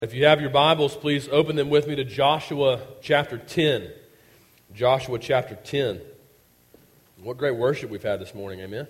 If you have your Bibles, please open them with me to Joshua chapter 10. Joshua chapter 10. What great worship we've had this morning, amen?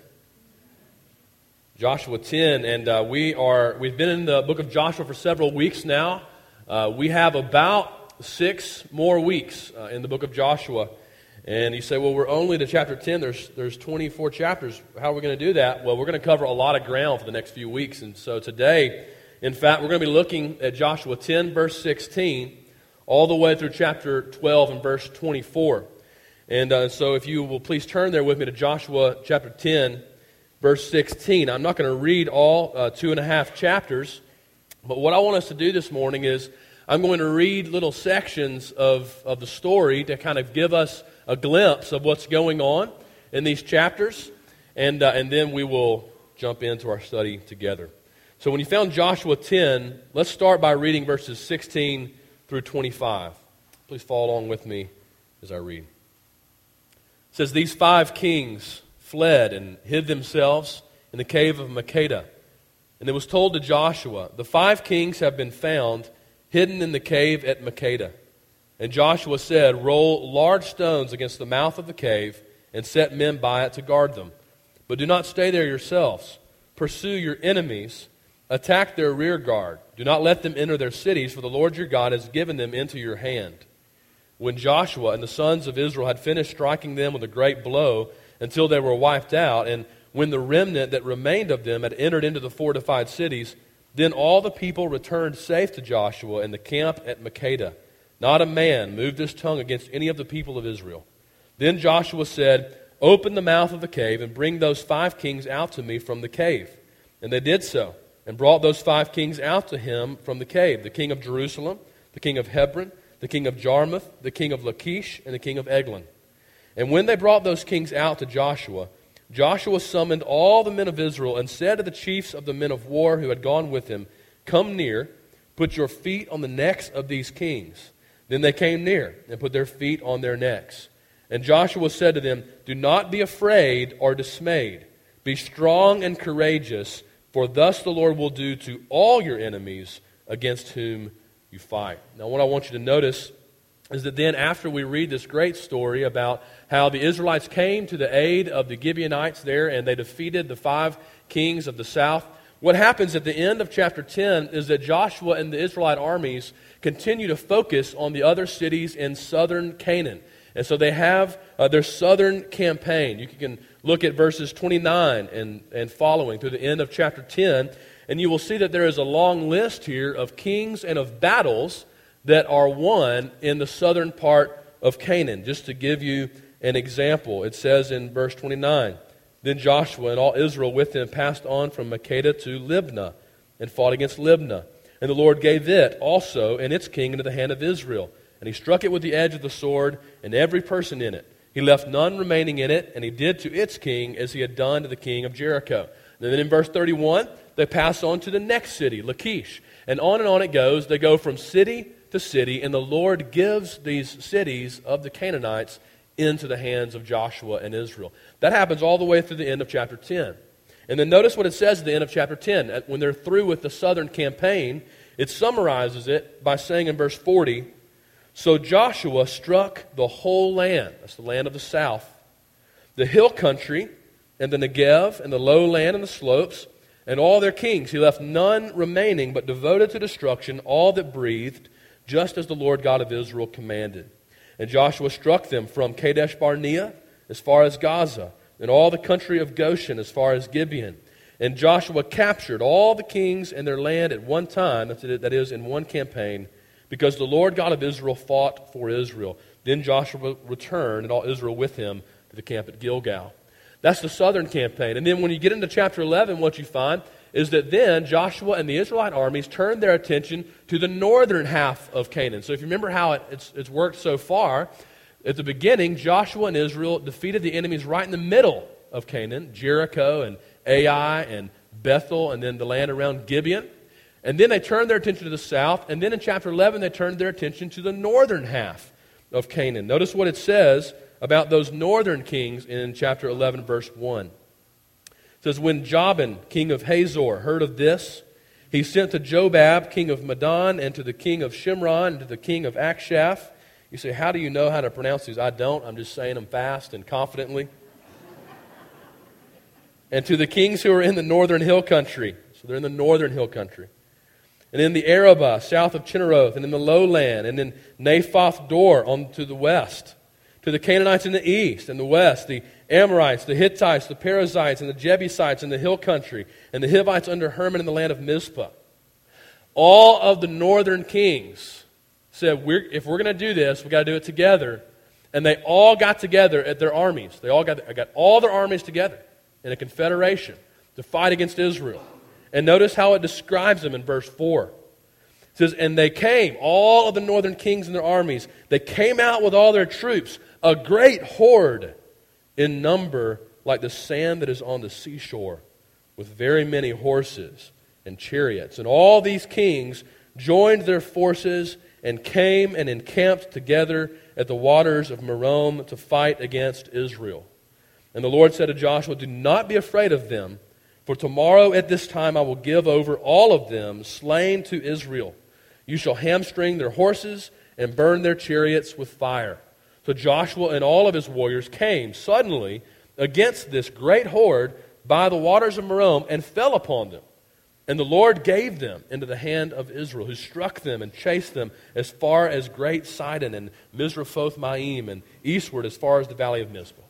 Joshua 10, and we've been in the book of Joshua for several weeks now. We have about 6 more weeks in the book of Joshua. And you say, well, we're only to chapter 10. There's 24 chapters. How are we going to do that? Well, we're going to cover a lot of ground for the next few weeks. And so today, in fact, we're going to be looking at Joshua 10, verse 16, all the way through chapter 12 and verse 24. And so if you will please turn there with me to Joshua chapter 10, verse 16. I'm not going to read all 2.5 chapters, but what I want us to do this morning is I'm going to read little sections of the story to kind of give us a glimpse of what's going on in these chapters, and then we will jump into our study together. So when you found Joshua 10, let's start by reading verses 16 through 25. Please follow along with me as I read. It says, "These 5 kings fled and hid themselves in the cave of Makkedah. And it was told to Joshua, 'The 5 kings have been found hidden in the cave at Makkedah.' And Joshua said, 'Roll large stones against the mouth of the cave and set men by it to guard them. But do not stay there yourselves. Pursue your enemies. Attack their rear guard. Do not let them enter their cities, for the Lord your God has given them into your hand.' When Joshua and the sons of Israel had finished striking them with a great blow until they were wiped out, and when the remnant that remained of them had entered into the fortified cities, then all the people returned safe to Joshua in the camp at Makkedah. Not a man moved his tongue against any of the people of Israel. Then Joshua said, 'Open the mouth of the cave and bring those 5 kings out to me from the cave.' And they did so, and brought those 5 kings out to him from the cave, the king of Jerusalem, the king of Hebron, the king of Jarmuth, the king of Lachish, and the king of Eglon. And when they brought those kings out to Joshua, Joshua summoned all the men of Israel and said to the chiefs of the men of war who had gone with him, 'Come near, put your feet on the necks of these kings.' Then they came near and put their feet on their necks. And Joshua said to them, 'Do not be afraid or dismayed. Be strong and courageous, for thus the Lord will do to all your enemies against whom you fight.'" Now what I want you to notice is that then after we read this great story about how the Israelites came to the aid of the Gibeonites there and they defeated the 5 kings of the south, what happens at the end of chapter 10 is that Joshua and the Israelite armies continue to focus on the other cities in southern Canaan. And so they have their southern campaign. You can look at verses 29 and following through the end of chapter 10, and you will see that there is a long list here of kings and of battles that are won in the southern part of Canaan. Just to give you an example, it says in verse 29, "Then Joshua and all Israel with him passed on from Makkedah to Libnah and fought against Libnah. And the Lord gave it also and its king into the hand of Israel. And he struck it with the edge of the sword and every person in it. He left none remaining in it, and he did to its king as he had done to the king of Jericho." And then in verse 31, they pass on to the next city, Lachish. And on it goes. They go from city to city, and the Lord gives these cities of the Canaanites into the hands of Joshua and Israel. That happens all the way through the end of chapter 10. And then notice what it says at the end of chapter 10. When they're through with the southern campaign, it summarizes it by saying in verse 40, "So Joshua struck the whole land," that's the land of the south, "the hill country, and the Negev, and the lowland, and the slopes, and all their kings. He left none remaining, but devoted to destruction all that breathed, just as the Lord God of Israel commanded. And Joshua struck them from Kadesh Barnea as far as Gaza, and all the country of Goshen as far as Gibeon. And Joshua captured all the kings and their land at one time," that is, in one campaign, "because the Lord God of Israel fought for Israel. Then Joshua returned, and all Israel with him, to the camp at Gilgal." That's the southern campaign. And then when you get into chapter 11, what you find is that then Joshua and the Israelite armies turned their attention to the northern half of Canaan. So if you remember how it's worked so far, at the beginning, Joshua and Israel defeated the enemies right in the middle of Canaan, Jericho and Ai and Bethel, and then the land around Gibeon. And then they turned their attention to the south, and then in chapter 11 they turned their attention to the northern half of Canaan. Notice what it says about those northern kings in chapter 11, verse 1. It says, "When Jabin, king of Hazor, heard of this, He sent to Jobab, king of Madon, and to the king of Shimron, and to the king of Akshaph. You say, how do you know how to pronounce these? I don't. I'm just saying them fast and confidently. And to the kings who are in the northern hill country. So they're in the northern hill country. And in the Arabah, south of Chinneroth, and in the lowland, and in Naphoth Dor on to the west. To the Canaanites in the east and the west, the Amorites, the Hittites, the Perizzites, and the Jebusites in the hill country, and the Hivites under Hermon in the land of Mizpah. All of the northern kings said, if we're going to do this, we've got to do it together. And they all got together at their armies. They all got all their armies together in a confederation to fight against Israel. And notice how it describes them in verse 4. It says, and they came, all of the northern kings and their armies, they came out with all their troops, a great horde in number like the sand that is on the seashore, with very many horses and chariots. And all these kings joined their forces and came and encamped together at the waters of Merom to fight against Israel. And the Lord said to Joshua, do not be afraid of them, for tomorrow at this time I will give over all of them slain to Israel. You shall hamstring their horses and burn their chariots with fire. So Joshua and all of his warriors came suddenly against this great horde by the waters of Merom and fell upon them. And the Lord gave them into the hand of Israel, who struck them and chased them as far as Great Sidon and Misrephoth-Maim, and eastward as far as the valley of Mizpah.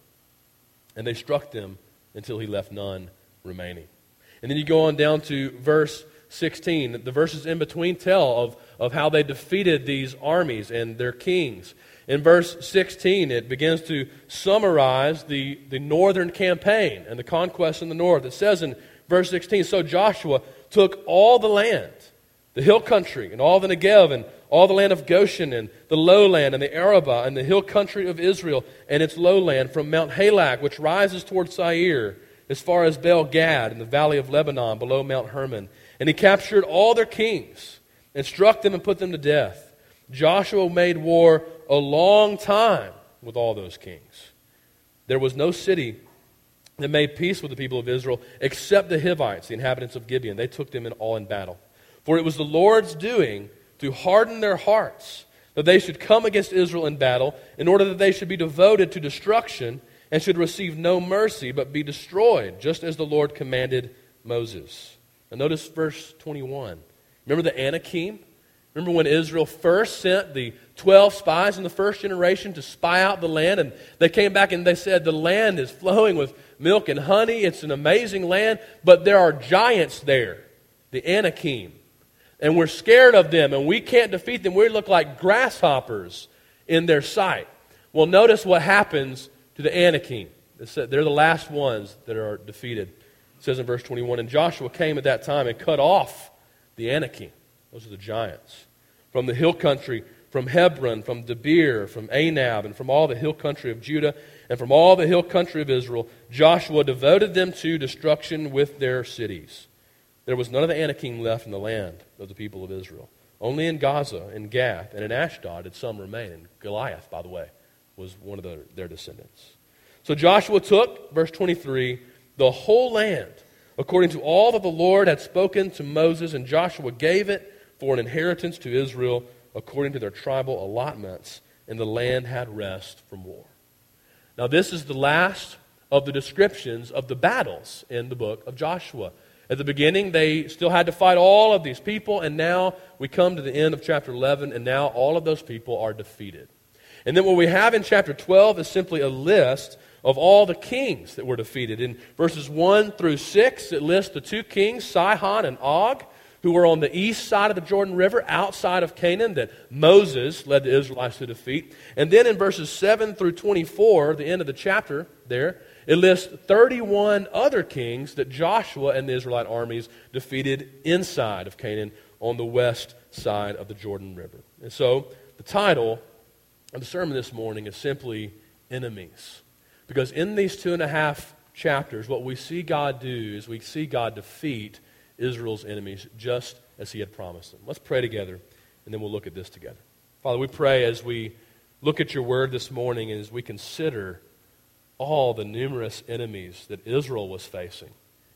And they struck them until he left none remaining. And then you go on down to verse 16. The verses in between tell of how they defeated these armies and their kings. In verse 16, it begins to summarize the northern campaign and the conquest in the north. It says in verse 16, so Joshua took all the land, the hill country, and all the Negev, and all the land of Goshen, and the lowland, and the Arabah, and the hill country of Israel, and its lowland, from Mount Halak, which rises toward Seir, as far as Baal Gad, in the valley of Lebanon, below Mount Hermon. And he captured all their kings, and struck them and put them to death. Joshua made war a long time with all those kings. There was no city that made peace with the people of Israel except the Hivites, the inhabitants of Gibeon. They took them all in battle. For it was the Lord's doing to harden their hearts, that they should come against Israel in battle, in order that they should be devoted to destruction and should receive no mercy, but be destroyed, just as the Lord commanded Moses. Now notice verse 21. Remember the Anakim? Remember when Israel first sent the 12 spies in the first generation to spy out the land, and they came back and they said, the land is flowing with milk and honey. It's an amazing land, but there are giants there, the Anakim. And we're scared of them, and we can't defeat them. We look like grasshoppers in their sight. Well, notice what happens to the Anakim. They're the last ones that are defeated. It says in verse 21, and Joshua came at that time and cut off the Anakim. Those are the giants. From the hill country, from Hebron, from Debir, from Anab, and from all the hill country of Judah, and from all the hill country of Israel, Joshua devoted them to destruction with their cities. There was none of the Anakim left in the land of the people of Israel. Only in Gaza, in Gath, and in Ashdod did some remain. And Goliath, by the way, was one of their descendants. So Joshua took, verse 23, the whole land, according to all that the Lord had spoken to Moses, and Joshua gave it for an inheritance to Israel, according to their tribal allotments, and the land had rest from war. Now this is the last of the descriptions of the battles in the book of Joshua. At the beginning, they still had to fight all of these people, and now we come to the end of chapter 11, and now all of those people are defeated. And then what we have in chapter 12 is simply a list of all the kings that were defeated. In verses 1 through 6, it lists the two kings, Sihon and Og, who were on the east side of the Jordan River, outside of Canaan, that Moses led the Israelites to defeat. And then in verses 7 through 24, the end of the chapter there, it lists 31 other kings that Joshua and the Israelite armies defeated inside of Canaan on the west side of the Jordan River. And so the title of the sermon this morning is simply Enemies. Because in these 2.5 chapters, what we see God do is we see God defeat Israel's enemies just as he had promised them. Let's pray together, and then we'll look at this together. Father, we pray as we look at your word this morning and as we consider all the numerous enemies that Israel was facing.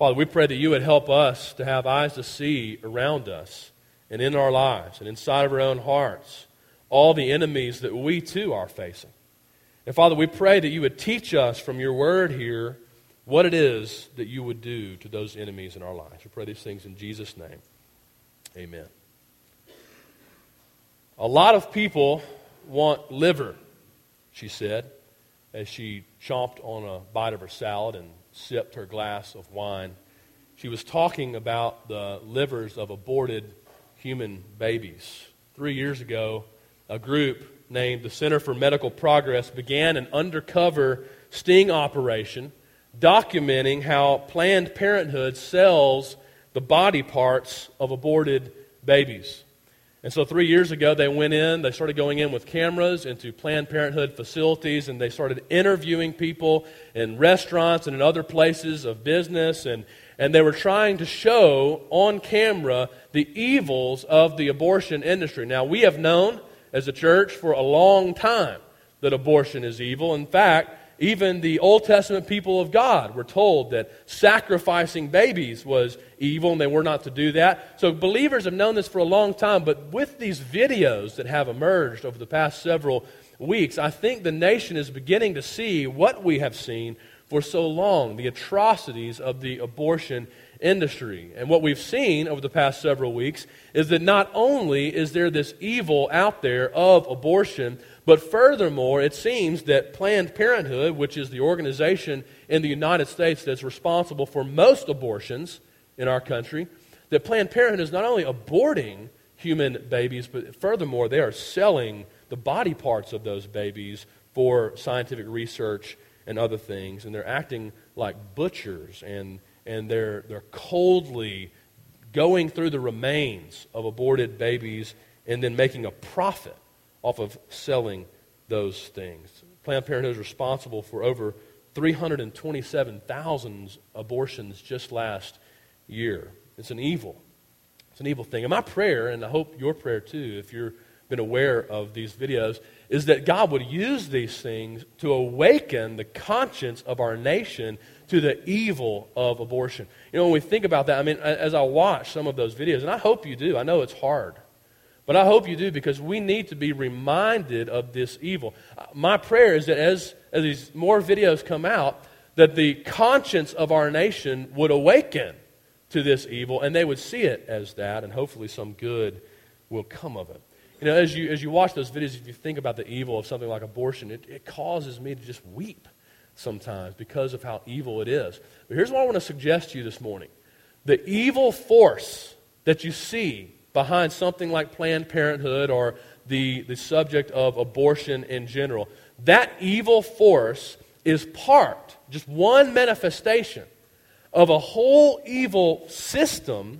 Father, we pray that you would help us to have eyes to see around us and in our lives and inside of our own hearts all the enemies that we too are facing. And Father, we pray that you would teach us from your word here what it is that you would do to those enemies in our lives. We pray these things in Jesus' name. Amen. A lot of people want liver, she said, as she chomped on a bite of her salad and sipped her glass of wine. She was talking about the livers of aborted human babies. 3 years ago, a group named the Center for Medical Progress began an undercover sting operation documenting how Planned Parenthood sells the body parts of aborted babies. And so 3 years ago, they started going in with cameras into Planned Parenthood facilities, and they started interviewing people in restaurants and in other places of business, and they were trying to show on camera the evils of the abortion industry. Now, we have known as a church for a long time that abortion is evil. In fact, even the Old Testament people of God were told that sacrificing babies was evil and they were not to do that. So believers have known this for a long time, but with these videos that have emerged over the past several weeks, I think the nation is beginning to see what we have seen for so long, the atrocities of the abortion industry. And what we've seen over the past several weeks is that not only is there this evil out there of abortion, but furthermore, it seems that Planned Parenthood, which is the organization in the United States that's responsible for most abortions in our country, that Planned Parenthood is not only aborting human babies, but furthermore, they are selling the body parts of those babies for scientific research and other things. And they're acting like butchers, and they're coldly going through the remains of aborted babies and then making a profit off of selling those things. Planned Parenthood is responsible for over 327,000 abortions just last year. It's an evil. It's an evil thing. And my prayer, and I hope your prayer too, if you've been aware of these videos, is that God would use these things to awaken the conscience of our nation to the evil of abortion. You know, when we think about that, I mean, as I watch some of those videos, and I hope you do, I know it's hard, but I hope you do, because we need to be reminded of this evil. My prayer is that as these more videos come out, that the conscience of our nation would awaken to this evil, and they would see it as that, and hopefully some good will come of it. You know, as you watch those videos, if you think about the evil of something like abortion, it causes me to just weep sometimes because of how evil it is. But here's what I want to suggest to you this morning. The evil force that you see behind something like Planned Parenthood or the subject of abortion in general, that evil force is just one manifestation of a whole evil system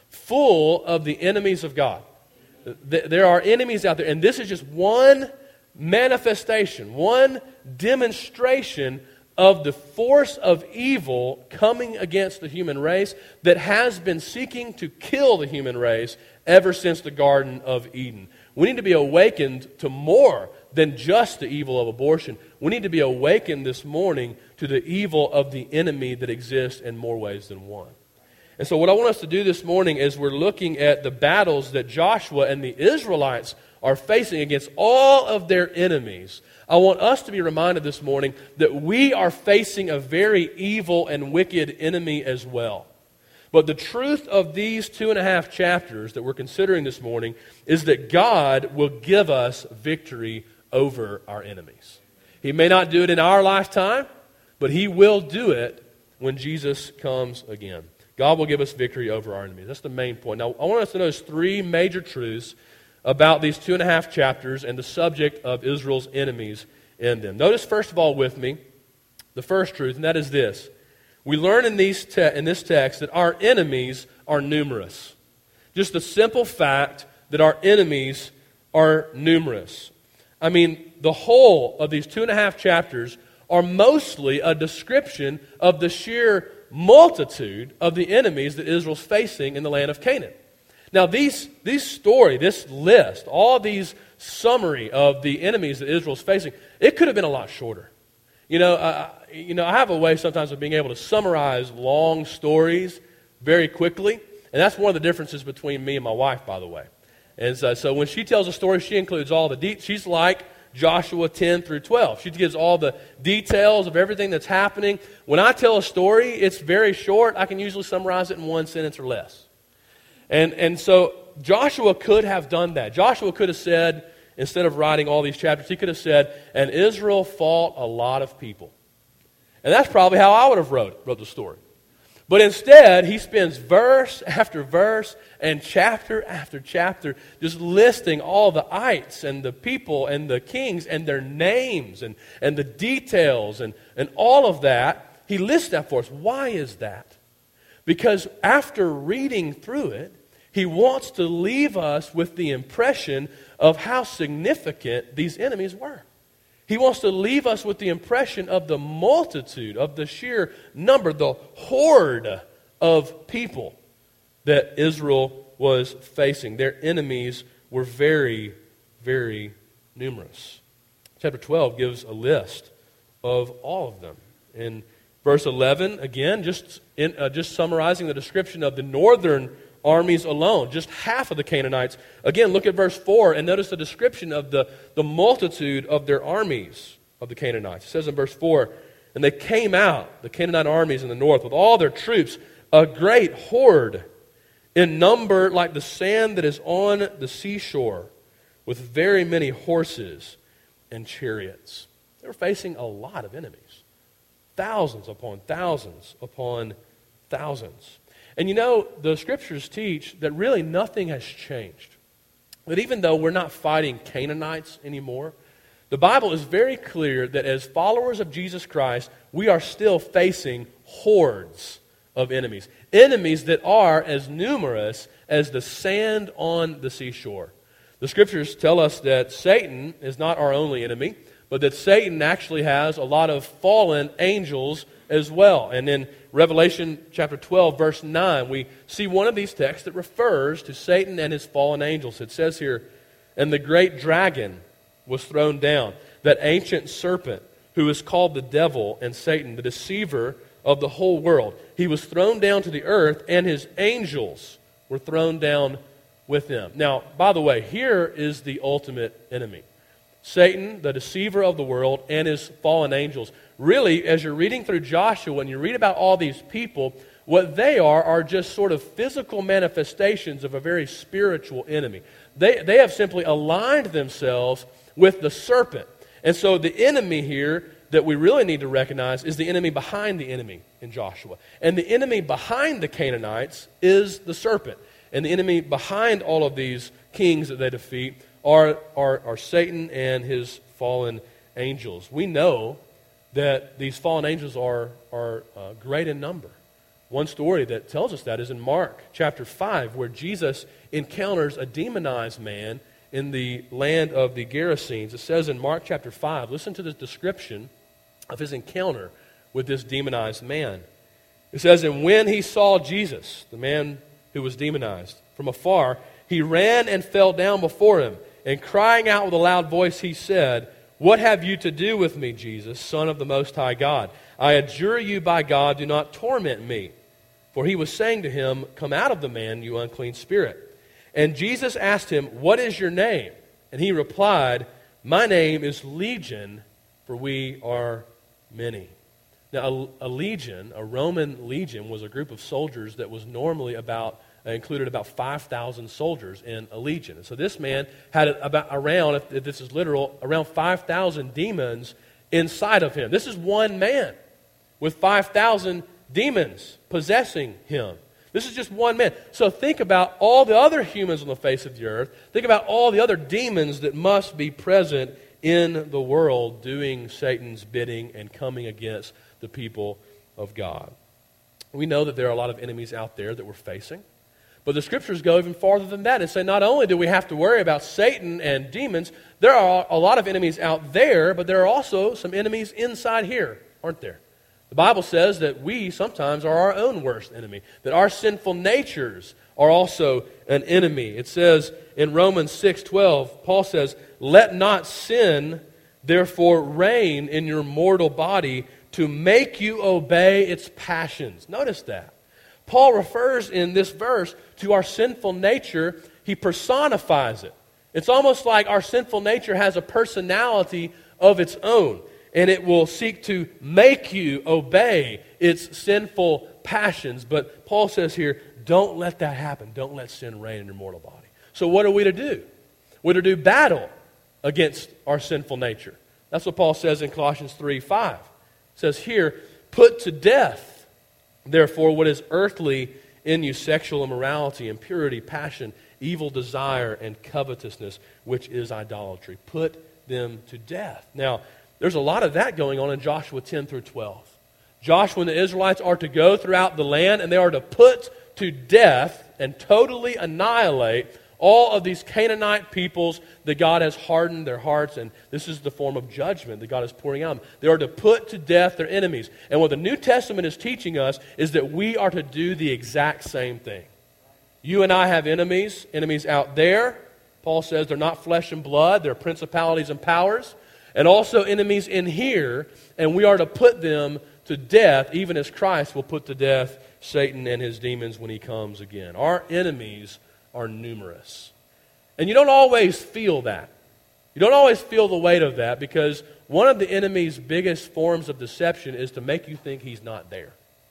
full of the enemies of God. There are enemies out there, and this is just one manifestation, one demonstration of the force of evil coming against the human race that has been seeking to kill the human race ever since the Garden of Eden. We need to be awakened to more than just the evil of abortion. We need to be awakened this morning to the evil of the enemy that exists in more ways than one. And so what I want us to do this morning is we're looking at the battles that Joshua and the Israelites are facing against all of their enemies. I want us to be reminded this morning that we are facing a very evil and wicked enemy as well. But the truth of these 2.5 chapters that we're considering this morning is that God will give us victory over our enemies. He may not do it in our lifetime, but He will do it when Jesus comes again. God will give us victory over our enemies. That's the main point. Now, I want us to notice 3 major truths about these 2.5 chapters and the subject of Israel's enemies in them. Notice, first of all, with me, the first truth, and that is this. We learn in this text that our enemies are numerous. Just the simple fact that our enemies are numerous. I mean, the whole of these 2.5 chapters are mostly a description of the sheer multitude of the enemies that Israel's facing in the land of Canaan. Now, this list, all these summary of the enemies that Israel's facing, it could have been a lot shorter. I have a way sometimes of being able to summarize long stories very quickly, and that's one of the differences between me and my wife, by the way. And so when she tells a story, she includes all the details. She's like Joshua 10 through 12. She gives all the details of everything that's happening. When I tell a story, it's very short. I can usually summarize it in one sentence or less. And so Joshua could have done that. Joshua could have said, instead of writing all these chapters, he could have said, and Israel fought a lot of people. And that's probably how I would have wrote the story. But instead, he spends verse after verse and chapter after chapter just listing all the ites and the people and the kings and their names and the details and all of that. He lists that for us. Why is that? Because after reading through it, he wants to leave us with the impression of how significant these enemies were. He wants to leave us with the impression of the multitude, of the sheer number, the horde of people that Israel was facing. Their enemies were very, very numerous. Chapter 12 gives a list of all of them. In verse 11, again, just summarizing the description of the northern armies alone, just half of the Canaanites. Again, look at verse 4 and notice the description of the multitude of their armies of the Canaanites. It says in verse 4, and they came out, the Canaanite armies in the north, with all their troops, a great horde, in number like the sand that is on the seashore, with very many horses and chariots. They were facing a lot of enemies. Thousands upon thousands upon thousands. And the Scriptures teach that really nothing has changed. That even though we're not fighting Canaanites anymore, the Bible is very clear that as followers of Jesus Christ, we are still facing hordes of enemies. Enemies that are as numerous as the sand on the seashore. The Scriptures tell us that Satan is not our only enemy, but that Satan actually has a lot of fallen angels as well. And in Revelation chapter 12, verse 9, we see one of these texts that refers to Satan and his fallen angels. It says here, and the great dragon was thrown down, that ancient serpent who is called the devil and Satan, the deceiver of the whole world. He was thrown down to the earth, and his angels were thrown down with him. Now, by the way, here is the ultimate enemy. Satan, the deceiver of the world, and his fallen angels. Really, as you're reading through Joshua and you read about all these people, what they are just sort of physical manifestations of a very spiritual enemy. They have simply aligned themselves with the serpent. And so the enemy here that we really need to recognize is the enemy behind the enemy in Joshua. And the enemy behind the Canaanites is the serpent. And the enemy behind all of these kings that they defeat are Satan and his fallen angels. We know that these fallen angels are great in number. One story that tells us that is in Mark chapter 5, where Jesus encounters a demonized man in the land of the Gerasenes. It says in Mark chapter 5, listen to the description of his encounter with this demonized man. It says, and when he saw Jesus, the man who was demonized, from afar, he ran and fell down before him, and crying out with a loud voice, he said, what have you to do with me, Jesus, Son of the Most High God? I adjure you by God, do not torment me. For he was saying to him, come out of the man, you unclean spirit. And Jesus asked him, what is your name? And he replied, my name is Legion, for we are many. Now, a legion, a Roman legion, was a group of soldiers that was normally included about 5,000 soldiers in a legion. And so this man had around, if this is literal, around 5,000 demons inside of him. This is one man with 5,000 demons possessing him. This is just one man. So think about all the other humans on the face of the earth. Think about all the other demons that must be present in the world doing Satan's bidding and coming against the people of God. We know that there are a lot of enemies out there that we're facing. But the Scriptures go even farther than that and say not only do we have to worry about Satan and demons, there are a lot of enemies out there, but there are also some enemies inside here, aren't there? The Bible says that we sometimes are our own worst enemy, that our sinful natures are also an enemy. It says in Romans 6:12, Paul says, let not sin therefore reign in your mortal body to make you obey its passions. Notice that. Paul refers in this verse to our sinful nature. He personifies it. It's almost like our sinful nature has a personality of its own, and it will seek to make you obey its sinful passions. But Paul says here, don't let that happen. Don't let sin reign in your mortal body. So what are we to do? We're to do battle against our sinful nature. That's what Paul says in Colossians 3:5. It says here, put to death, therefore, what is earthly in you, sexual immorality, impurity, passion, evil desire, and covetousness, which is idolatry. Put them to death. Now, there's a lot of that going on in Joshua 10 through 12. Joshua and the Israelites are to go throughout the land, and they are to put to death and totally annihilate all of these Canaanite peoples that God has hardened their hearts, and this is the form of judgment that God is pouring out. They are to put to death their enemies. And what the New Testament is teaching us is that we are to do the exact same thing. You and I have enemies out there. Paul says they're not flesh and blood, they're principalities and powers, and also enemies in here, and we are to put them to death, even as Christ will put to death Satan and his demons when he comes again. Our enemies are numerous. And you don't always feel that. You don't always feel the weight of that, because one of the enemy's biggest forms of deception is to make you think he's not there.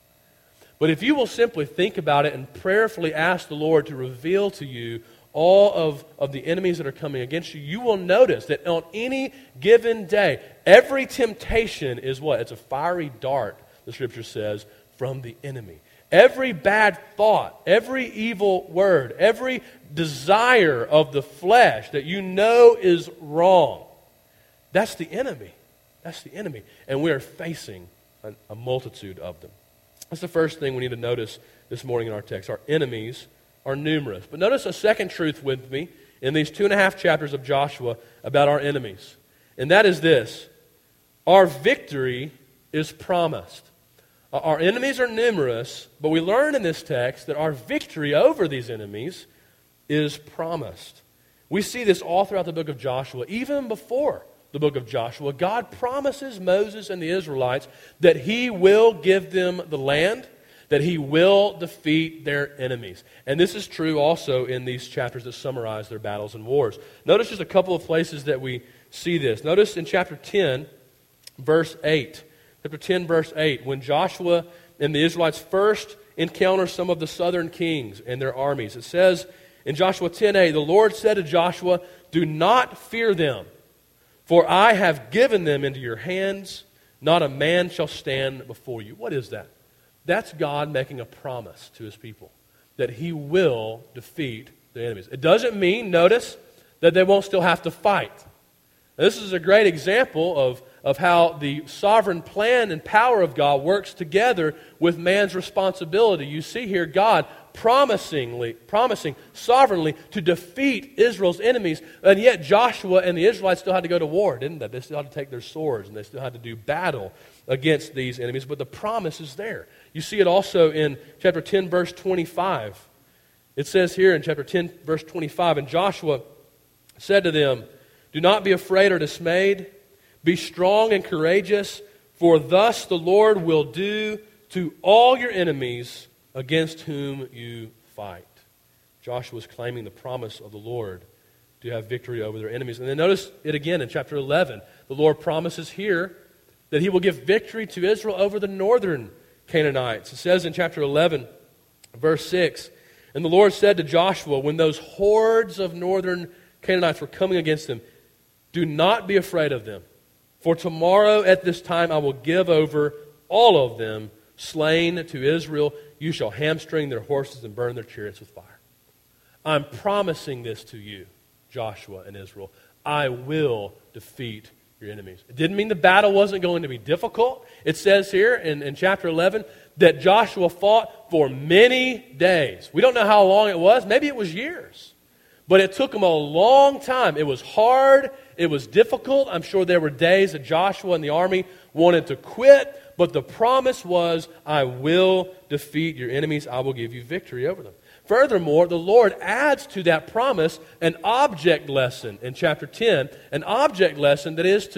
But if you will simply think about it and prayerfully ask the Lord to reveal to you all of the enemies that are coming against you, you will notice that on any given day, every temptation is what? It's a fiery dart, the Scripture says, from the enemy. Every bad thought, every evil word, every desire of the flesh that you know is wrong, that's the enemy. That's the enemy. And we are facing a multitude of them. That's the first thing we need to notice this morning in our text. Our enemies are numerous. But notice a second truth with me in these 2.5 chapters of Joshua about our enemies. And that is this: our victory is promised. Our enemies are numerous, but we learn in this text that our victory over these enemies is promised. We see this all throughout the book of Joshua. Even before the book of Joshua, God promises Moses and the Israelites that He will give them the land, that He will defeat their enemies. And this is true also in these chapters that summarize their battles and wars. Notice just a couple of places that we see this. Notice in chapter 10, verse 8. Chapter 10, verse 8, when Joshua and the Israelites first encounter some of the southern kings and their armies, it says in Joshua 10:8, the Lord said to Joshua, "Do not fear them, for I have given them into your hands. Not a man shall stand before you." What is that? That's God making a promise to His people that He will defeat the enemies. It doesn't mean, notice, that they won't still have to fight. Now, this is a great example of how the sovereign plan and power of God works together with man's responsibility. You see here God promising sovereignly to defeat Israel's enemies, and yet Joshua and the Israelites still had to go to war, didn't they? They still had to take their swords, and they still had to do battle against these enemies, but the promise is there. You see it also in chapter 10, verse 25. It says here in chapter 10, verse 25, "And Joshua said to them, 'Do not be afraid or dismayed. Be strong and courageous, for thus the Lord will do to all your enemies against whom you fight.'" Joshua is claiming the promise of the Lord to have victory over their enemies. And then notice it again in chapter 11. The Lord promises here that He will give victory to Israel over the northern Canaanites. It says in chapter 11, verse 6, "And the Lord said to Joshua, when those hordes of northern Canaanites were coming against him, 'Do not be afraid of them. For tomorrow at this time I will give over all of them slain to Israel. You shall hamstring their horses and burn their chariots with fire.'" I'm promising this to you, Joshua and Israel. I will defeat your enemies. It didn't mean the battle wasn't going to be difficult. It says here in chapter 11 that Joshua fought for many days. We don't know how long it was. Maybe it was years. But it took him a long time. It was hard. It was difficult. I'm sure there were days that Joshua and the army wanted to quit. But the promise was, I will defeat your enemies. I will give you victory over them. Furthermore, the Lord adds to that promise an object lesson in chapter 10. An object lesson that is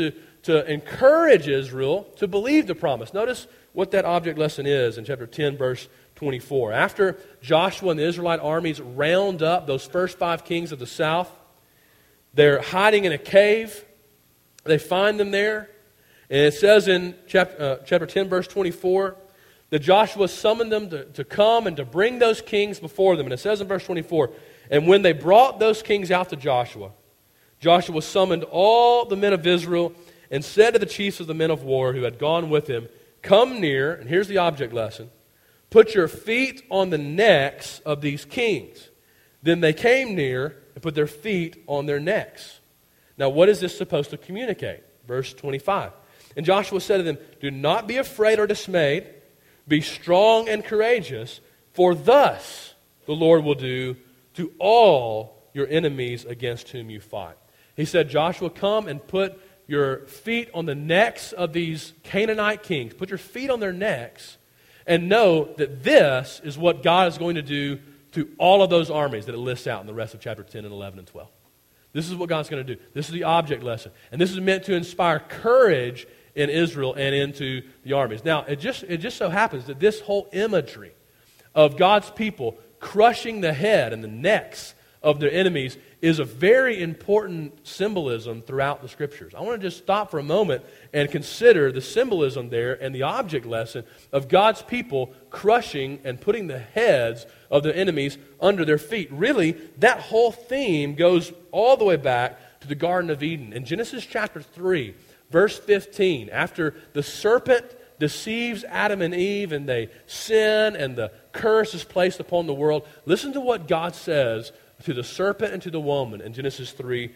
to encourage Israel to believe the promise. Notice what that object lesson is in chapter 10, verse 24. After Joshua and the Israelite armies round up those first 5 kings of the south, they're hiding in a cave. They find them there. And it says in chapter 10, verse 24, that Joshua summoned them to come and to bring those kings before them. And it says in verse 24, and when they brought those kings out to Joshua, Joshua summoned all the men of Israel and said to the chiefs of the men of war who had gone with him, come near, and here's the object lesson, put your feet on the necks of these kings. Then they came near and put their feet on their necks. Now what is this supposed to communicate? Verse 25. And Joshua said to them, do not be afraid or dismayed. Be strong and courageous, for thus the Lord will do to all your enemies against whom you fight. He said, Joshua, come and put your feet on the necks of these Canaanite kings. Put your feet on their necks and know that this is what God is going to do to all of those armies that it lists out in the rest of chapter 10 and 11 and 12. This is what God's going to do. This is the object lesson. And this is meant to inspire courage in Israel and into the armies. Now, it just so happens that this whole imagery of God's people crushing the head and the necks of their enemies is a very important symbolism throughout the Scriptures. I want to just stop for a moment and consider the symbolism there and the object lesson of God's people crushing and putting the heads of their enemies under their feet. Really, that whole theme goes all the way back to the Garden of Eden. In Genesis chapter 3, verse 15, after the serpent deceives Adam and Eve and they sin and the curse is placed upon the world, listen to what God says to the serpent and to the woman in Genesis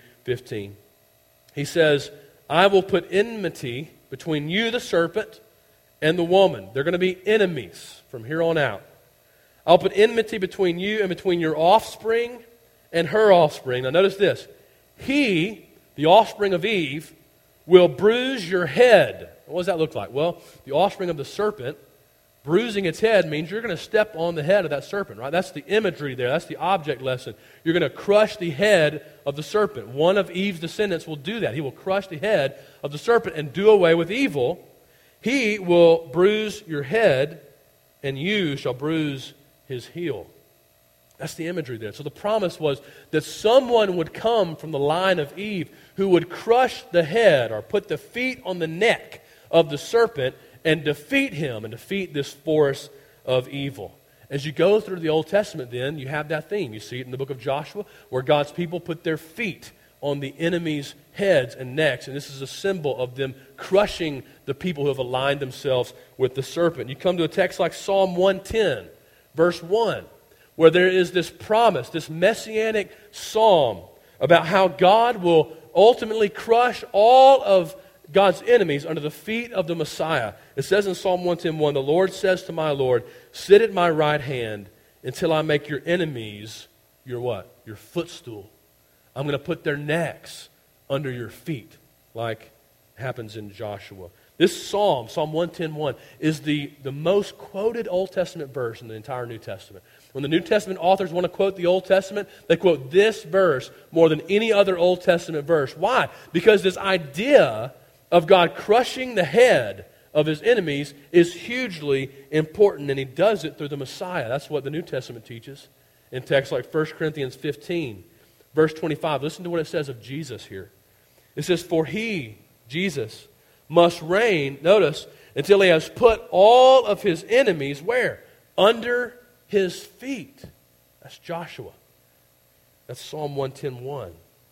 3:15. He says, I will put enmity between you, the serpent, and the woman. They're going to be enemies from here on out. I'll put enmity between you and between your offspring and her offspring. Now notice this. He, the offspring of Eve, will bruise your head. What does that look like? Well, the offspring of the serpent, bruising its head means you're going to step on the head of that serpent, right? That's the imagery there. That's the object lesson. You're going to crush the head of the serpent. One of Eve's descendants will do that. He will crush the head of the serpent and do away with evil. He will bruise your head, and you shall bruise his heel. That's the imagery there. So the promise was that someone would come from the line of Eve who would crush the head or put the feet on the neck of the serpent and defeat him and defeat this force of evil. As you go through the Old Testament then, you have that theme. You see it in the book of Joshua where God's people put their feet on the enemy's heads and necks. And this is a symbol of them crushing the people who have aligned themselves with the serpent. You come to a text like Psalm 110, verse 1, where there is this promise, this messianic psalm about how God will ultimately crush all of God's enemies under the feet of the Messiah. It says in Psalm 110:1, the Lord says to my Lord, sit at my right hand until I make your enemies your what? Your footstool. I'm going to put their necks under your feet, like happens in Joshua. This psalm, Psalm 110:1, is the most quoted Old Testament verse in the entire New Testament. When the New Testament authors want to quote the Old Testament, they quote this verse more than any other Old Testament verse. Why? Because this idea of God crushing the head of his enemies is hugely important, and he does it through the Messiah. That's what the New Testament teaches in texts like 1 Corinthians 15, verse 25. Listen to what it says of Jesus here. It says, for he, Jesus, must reign, notice, until he has put all of his enemies, where? Under his feet. That's Joshua. That's Psalm 110:1.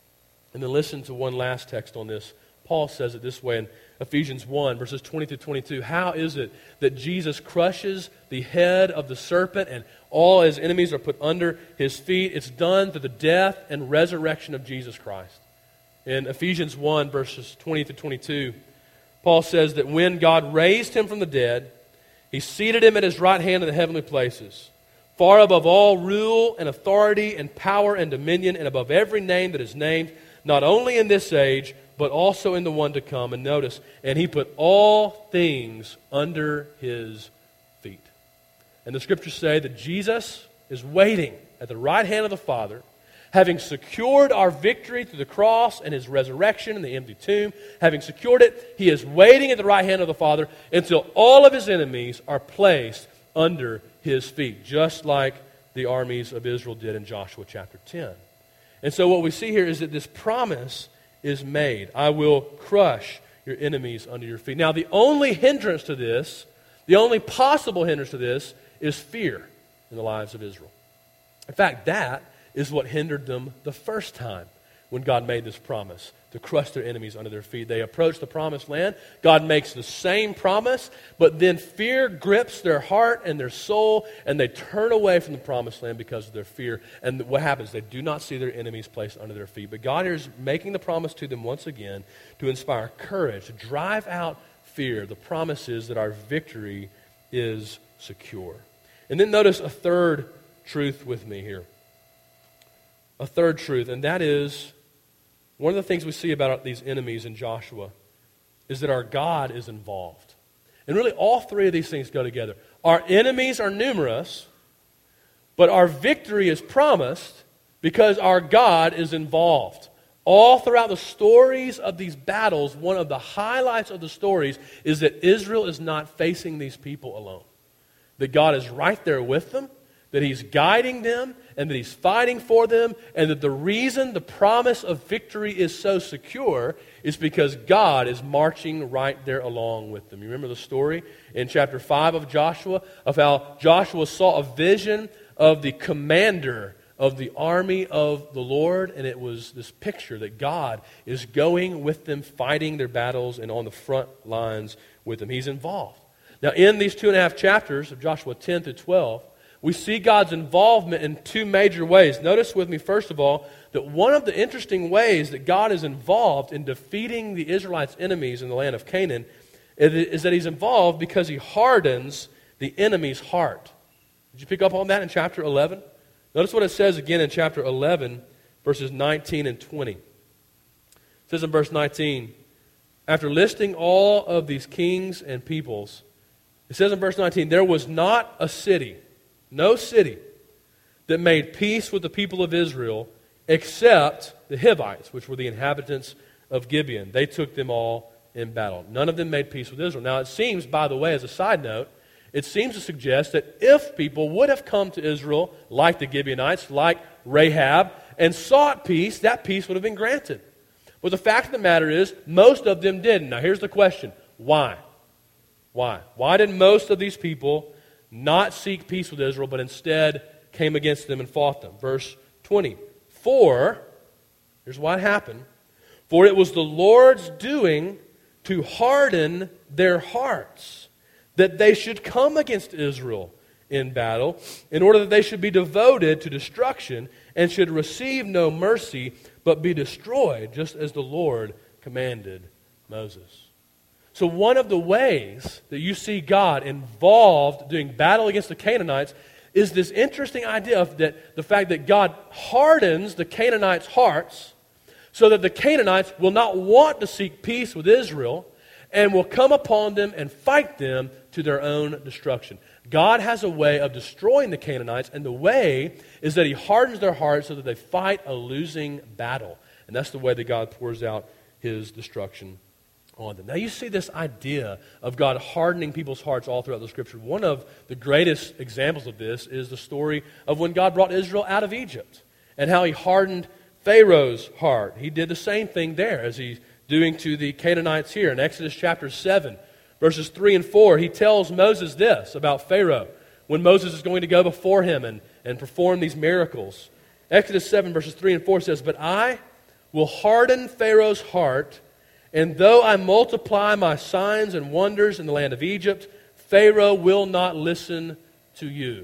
And then listen to one last text on this. Paul says it this way in Ephesians 1, verses 20 through 22. How is it that Jesus crushes the head of the serpent and all his enemies are put under his feet? It's done through the death and resurrection of Jesus Christ. In Ephesians 1, verses 20 through 22, Paul says that when God raised him from the dead, he seated him at his right hand in the heavenly places, far above all rule and authority and power and dominion, and above every name that is named, not only in this age, but also in the one to come. And notice, and he put all things under his feet. And the Scriptures say that Jesus is waiting at the right hand of the Father, having secured our victory through the cross and his resurrection and the empty tomb, having secured it, he is waiting at the right hand of the Father until all of his enemies are placed under his feet, just like the armies of Israel did in Joshua chapter 10. And so what we see here is that this promise is made. I will crush your enemies under your feet. Now, the only hindrance to this, the only possible hindrance to this, is fear in the lives of Israel. In fact, that is what hindered them the first time when God made this promise to crush their enemies under their feet. They approach the promised land. God makes the same promise, but then fear grips their heart and their soul, and they turn away from the promised land because of their fear. And what happens? They do not see their enemies placed under their feet. But God is making the promise to them once again to inspire courage, to drive out fear. The promise is that our victory is secure. And then notice a third truth with me here. A third truth, and that is, one of the things we see about these enemies in Joshua is that our God is involved. And really all three of these things go together. Our enemies are numerous, but our victory is promised because our God is involved. All throughout the stories of these battles, one of the highlights of the stories is that Israel is not facing these people alone. That God is right there with them, that he's guiding them, and that he's fighting for them, and that the reason the promise of victory is so secure is because God is marching right there along with them. You remember the story in chapter 5 of Joshua of how Joshua saw a vision of the commander of the army of the Lord, and it was this picture that God is going with them, fighting their battles, and on the front lines with them. He's involved. Now, in these 2.5 chapters of Joshua 10 through 12, we see God's involvement in two major ways. Notice with me, first of all, that one of the interesting ways that God is involved in defeating the Israelites' enemies in the land of Canaan is that he's involved because he hardens the enemy's heart. Did you pick up on that in chapter 11? Notice what it says again in chapter 11, verses 19 and 20. It says in verse 19, after listing all of these kings and peoples, it says in verse 19, there was not a city, no city, that made peace with the people of Israel except the Hivites, which were the inhabitants of Gibeon. They took them all in battle. None of them made peace with Israel. Now it seems, by the way, as a side note, it seems to suggest that if people would have come to Israel, like the Gibeonites, like Rahab, and sought peace, that peace would have been granted. But the fact of the matter is, most of them didn't. Now here's the question. Why? Why? Why did most of these people not seek peace with Israel, but instead came against them and fought them? Verse 20. For, here's what happened, for it was the Lord's doing to harden their hearts, that they should come against Israel in battle, in order that they should be devoted to destruction, and should receive no mercy, but be destroyed, just as the Lord commanded Moses. So one of the ways that you see God involved doing battle against the Canaanites is this interesting idea of that the fact that God hardens the Canaanites' hearts so that the Canaanites will not want to seek peace with Israel and will come upon them and fight them to their own destruction. God has a way of destroying the Canaanites, and the way is that he hardens their hearts so that they fight a losing battle. And that's the way that God pours out his destruction on them. Now you see this idea of God hardening people's hearts all throughout the Scripture. One of the greatest examples of this is the story of when God brought Israel out of Egypt and how he hardened Pharaoh's heart. He did the same thing there as he's doing to the Canaanites here. In Exodus chapter 7, verses 3 and 4, he tells Moses this about Pharaoh when Moses is going to go before him and perform these miracles. Exodus 7, verses 3 and 4 says, but I will harden Pharaoh's heart, and though I multiply my signs and wonders in the land of Egypt, Pharaoh will not listen to you.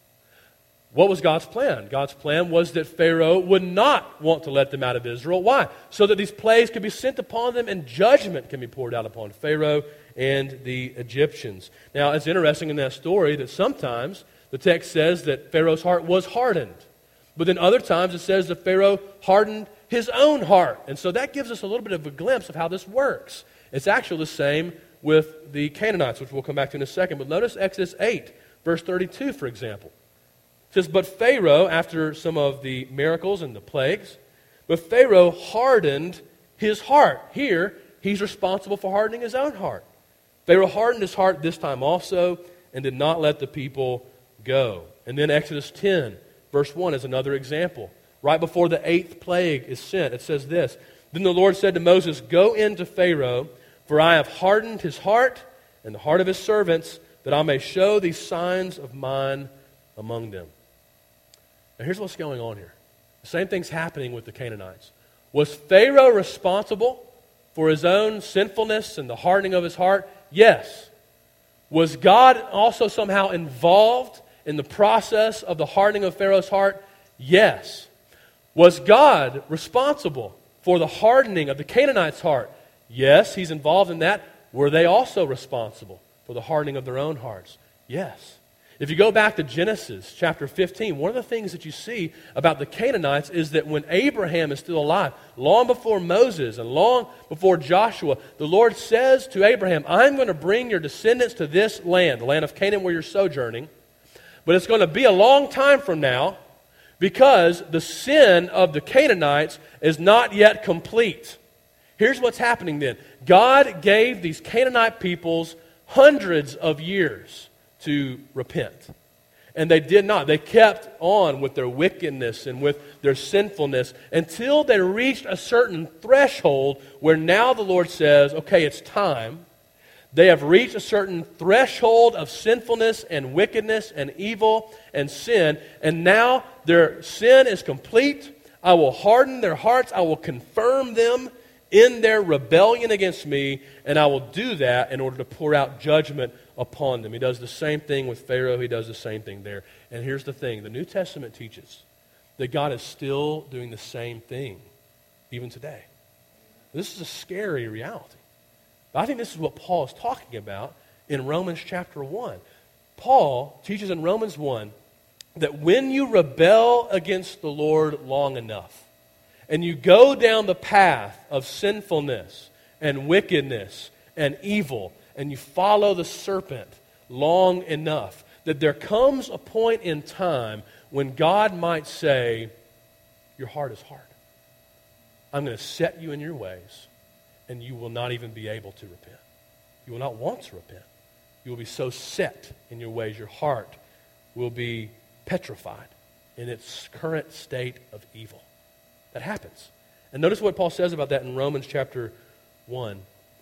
What was God's plan? God's plan was that Pharaoh would not want to let them out of Israel. Why? So that these plagues could be sent upon them and judgment can be poured out upon Pharaoh and the Egyptians. Now, it's interesting in that story that sometimes the text says that Pharaoh's heart was hardened. But then other times it says that Pharaoh hardened his own heart. And so that gives us a little bit of a glimpse of how this works. It's actually the same with the Canaanites, which we'll come back to in a second. But notice Exodus 8, verse 32, for example. It says, but Pharaoh, after some of the miracles and the plagues, but Pharaoh hardened his heart. Here, he's responsible for hardening his own heart. Pharaoh hardened his heart this time also and did not let the people go. And then Exodus 10, verse 1 is another example. Right before the 8th plague is sent, it says this, then the Lord said to Moses, go in to Pharaoh, for I have hardened his heart and the heart of his servants, that I may show these signs of mine among them. Now here's what's going on here. The same thing's happening with the Canaanites. Was Pharaoh responsible for his own sinfulness and the hardening of his heart? Yes. Was God also somehow involved in the process of the hardening of Pharaoh's heart? Yes. Was God responsible for the hardening of the Canaanites' heart? Yes, he's involved in that. Were they also responsible for the hardening of their own hearts? Yes. If you go back to Genesis chapter 15, one of the things that you see about the Canaanites is that when Abraham is still alive, long before Moses and long before Joshua, the Lord says to Abraham, I'm going to bring your descendants to this land, the land of Canaan where you're sojourning, but it's going to be a long time from now because the sin of the Canaanites is not yet complete. Here's what's happening then. God gave these Canaanite peoples hundreds of years to repent. And they did not. They kept on with their wickedness and with their sinfulness until they reached a certain threshold where now the Lord says, okay, it's time. They have reached a certain threshold of sinfulness and wickedness and evil and sin, and now their sin is complete. I will harden their hearts. I will confirm them in their rebellion against me, and I will do that in order to pour out judgment upon them. He does the same thing with Pharaoh. He does the same thing there. And here's the thing. The New Testament teaches that God is still doing the same thing even today. This is a scary reality. But I think this is what Paul is talking about in Romans chapter 1. Paul teaches in Romans 1 that when you rebel against the Lord long enough, and you go down the path of sinfulness and wickedness and evil, and you follow the serpent long enough, that there comes a point in time when God might say, your heart is hard. I'm going to set you in your ways, and you will not even be able to repent. You will not want to repent. You will be so set in your ways, your heart will be petrified in its current state of evil. That happens. And notice what Paul says about that in Romans chapter 1.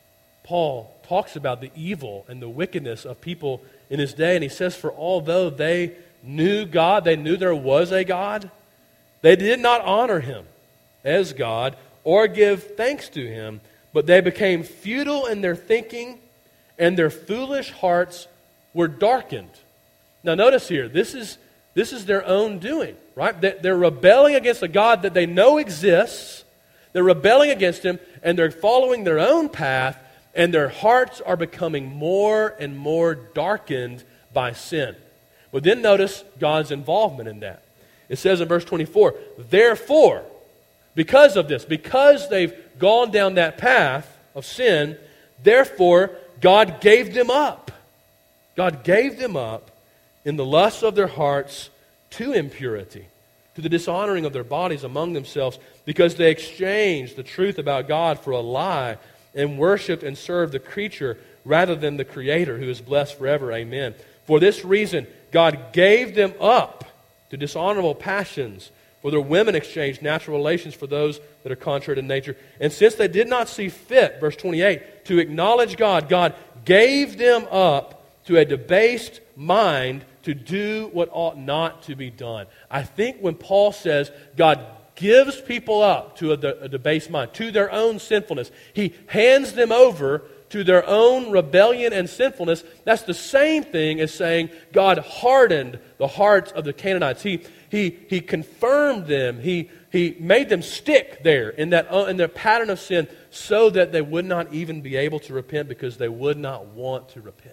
Paul talks about the evil and the wickedness of people in his day, and he says, for although they knew God, they knew there was a God, they did not honor him as God or give thanks to him, but they became futile in their thinking, and their foolish hearts were darkened. Now notice here, this is their own doing, right? They're rebelling against a God that they know exists. They're rebelling against him, and they're following their own path, and their hearts are becoming more and more darkened by sin. But then notice God's involvement in that. It says in verse 24, therefore, because of this, because they've gone down that path of sin, therefore God gave them up. God gave them up in the lusts of their hearts to impurity, to the dishonoring of their bodies among themselves, because they exchanged the truth about God for a lie and worshipped and served the creature rather than the Creator, who is blessed forever. Amen. For this reason, God gave them up to dishonorable passions, for their women exchanged natural relations for those that are contrary to nature. And since they did not see fit, verse 28, to acknowledge God, God gave them up to a debased mind to do what ought not to be done. I think when Paul says God gives people up to a debased mind, to their own sinfulness, he hands them over to their own rebellion and sinfulness, that's the same thing as saying God hardened the hearts of the Canaanites. He confirmed them. He made them stick there in their pattern of sin so that they would not even be able to repent because they would not want to repent.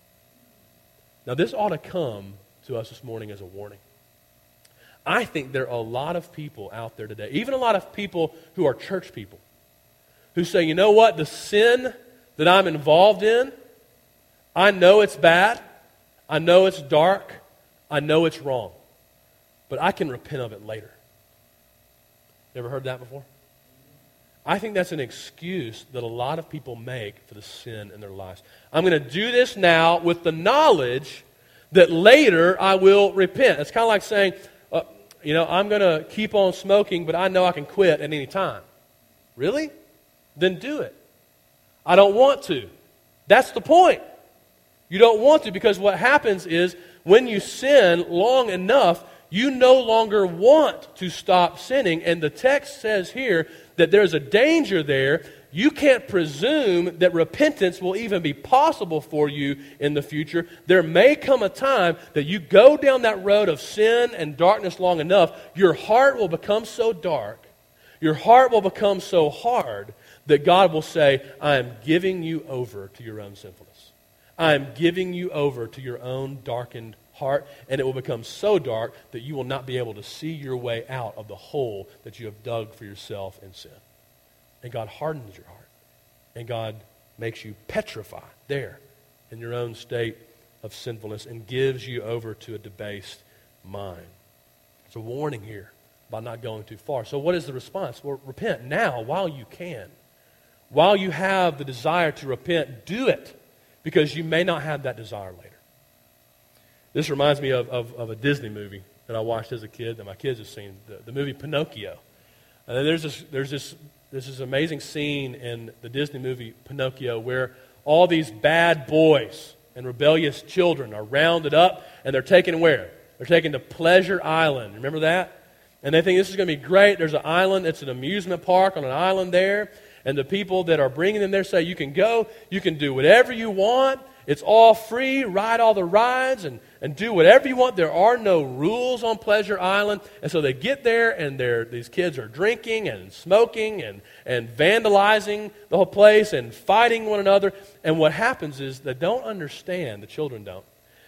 Now this ought to come to us this morning as a warning. I think there are a lot of people out there today, even a lot of people who are church people, who say, you know what, the sin that I'm involved in, I know it's bad, I know it's dark, I know it's wrong. but I can repent of it later. You ever heard that before? I think that's an excuse that a lot of people make for the sin in their lives. I'm going to do this now with the knowledge that later I will repent. It's kind of like saying, I'm going to keep on smoking, but I know I can quit at any time. Really? Then do it. I don't want to. That's the point. You don't want to, because what happens is when you sin long enough, you no longer want to stop sinning. And the text says here that there's a danger there. You can't presume that repentance will even be possible for you in the future. There may come a time that you go down that road of sin and darkness long enough, your heart will become so dark, your heart will become so hard, that God will say, I am giving you over to your own sinfulness. I am giving you over to your own darkened heart, and it will become so dark that you will not be able to see your way out of the hole that you have dug for yourself in sin. And God hardens your heart. And God makes you petrified there in your own state of sinfulness and gives you over to a debased mind. It's a warning here about not going too far. So what is the response? Well, repent now while you can. While you have the desire to repent, do it, because you may not have that desire later. This reminds me of a Disney movie that I watched as a kid that my kids have seen, the movie Pinocchio. And there's this amazing scene in the Disney movie Pinocchio where all these bad boys and rebellious children are rounded up and they're taken where? They're taken to Pleasure Island. Remember that? And they think this is going to be great. There's an island. It's an amusement park on an island there. And the people that are bringing them there say, you can go, you can do whatever you want. It's all free. Ride all the rides and do whatever you want. There are no rules on Pleasure Island. And so they get there, and these kids are drinking and smoking and vandalizing the whole place and fighting one another. And what happens is they don't understand, the children don't,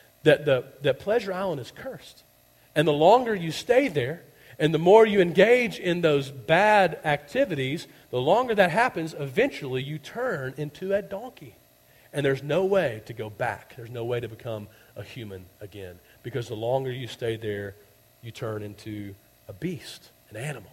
that Pleasure Island is cursed. And the longer you stay there, and the more you engage in those bad activities, the longer that happens, eventually you turn into a donkey. And there's no way to go back. There's no way to become a human again. Because the longer you stay there, you turn into a beast, an animal.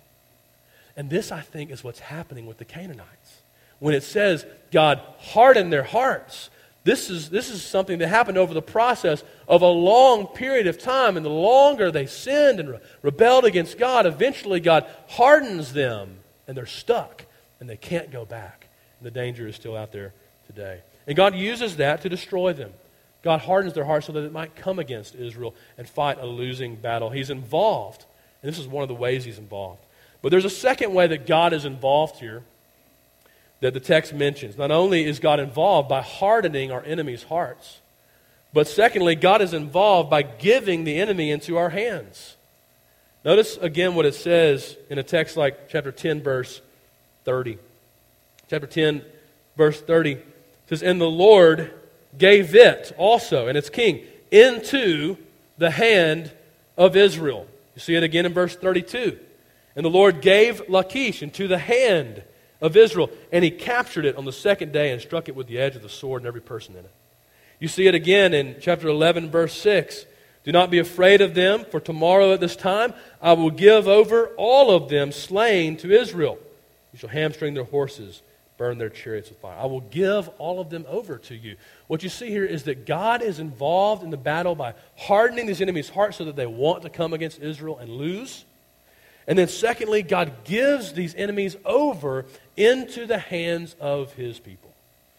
And this, I think, is what's happening with the Canaanites. When it says God hardened their hearts, this is something that happened over the process of a long period of time. And the longer they sinned and rebelled against God, eventually God hardens them. And they're stuck. And they can't go back. And the danger is still out there today. And God uses that to destroy them. God hardens their hearts so that it might come against Israel and fight a losing battle. He's involved. And this is one of the ways He's involved. But there's a second way that God is involved here that the text mentions. Not only is God involved by hardening our enemies' hearts, but secondly, God is involved by giving the enemy into our hands. Notice again what it says in a text like chapter 10, verse 30. Chapter 10, verse 30 says, and the Lord gave it also, and its king, into the hand of Israel. You see it again in verse 32. And the Lord gave Lachish into the hand of Israel, and he captured it on the second day and struck it with the edge of the sword and every person in it. You see it again in chapter 11, verse 6. Do not be afraid of them, for tomorrow at this time I will give over all of them slain to Israel. You shall hamstring their horses, burn their chariots with fire. I will give all of them over to you. What you see here is that God is involved in the battle by hardening these enemies' hearts so that they want to come against Israel and lose. And then secondly, God gives these enemies over into the hands of His people.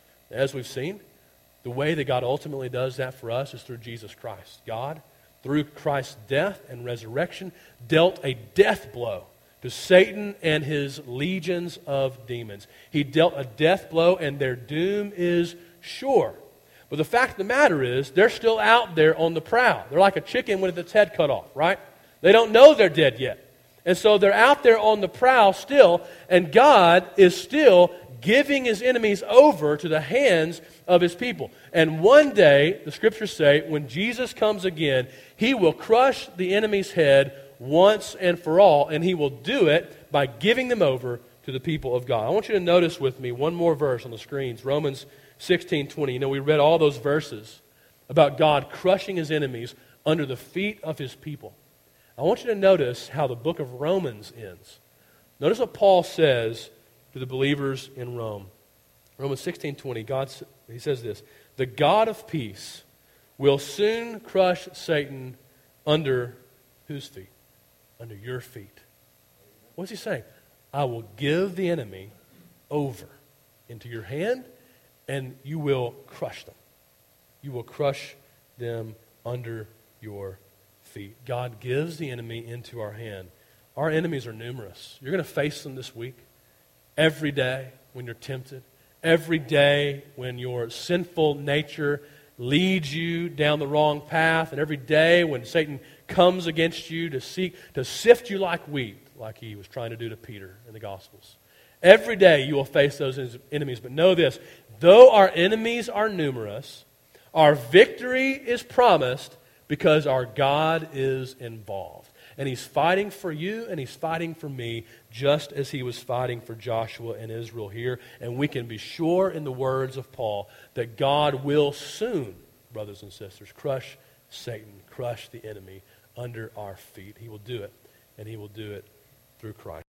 As we've seen, the way that God ultimately does that for us is through Jesus Christ. God, through Christ's death and resurrection, dealt a death blow to Satan and his legions of demons. He dealt a death blow, and their doom is sure. But the fact of the matter is, they're still out there on the prowl. They're like a chicken with its head cut off, right? They don't know they're dead yet. And so they're out there on the prowl still, and God is still giving His enemies over to the hands of His people. And one day, the Scriptures say, when Jesus comes again, He will crush the enemy's head once and for all, and He will do it by giving them over to the people of God. I want you to notice with me one more verse on the screens, Romans 16:20. You know, we read all those verses about God crushing His enemies under the feet of His people. I want you to notice how the book of Romans ends. Notice what Paul says to the believers in Rome. Romans 16:20, he says this, "The God of peace will soon crush Satan under whose feet? Under your feet." What's he saying? I will give the enemy over into your hand, and you will crush them. You will crush them under your feet. God gives the enemy into our hand. Our enemies are numerous. You're going to face them this week. Every day when you're tempted. Every day when your sinful nature leads you down the wrong path. And every day when Satan comes against you to seek to sift you like wheat, like he was trying to do to Peter in the Gospels. Every day you will face those enemies. But know this, though our enemies are numerous, our victory is promised because our God is involved. And He's fighting for you and He's fighting for me just as He was fighting for Joshua and Israel here. And we can be sure in the words of Paul that God will soon, brothers and sisters, crush Satan, crush the enemy under our feet. He will do it, and He will do it through Christ.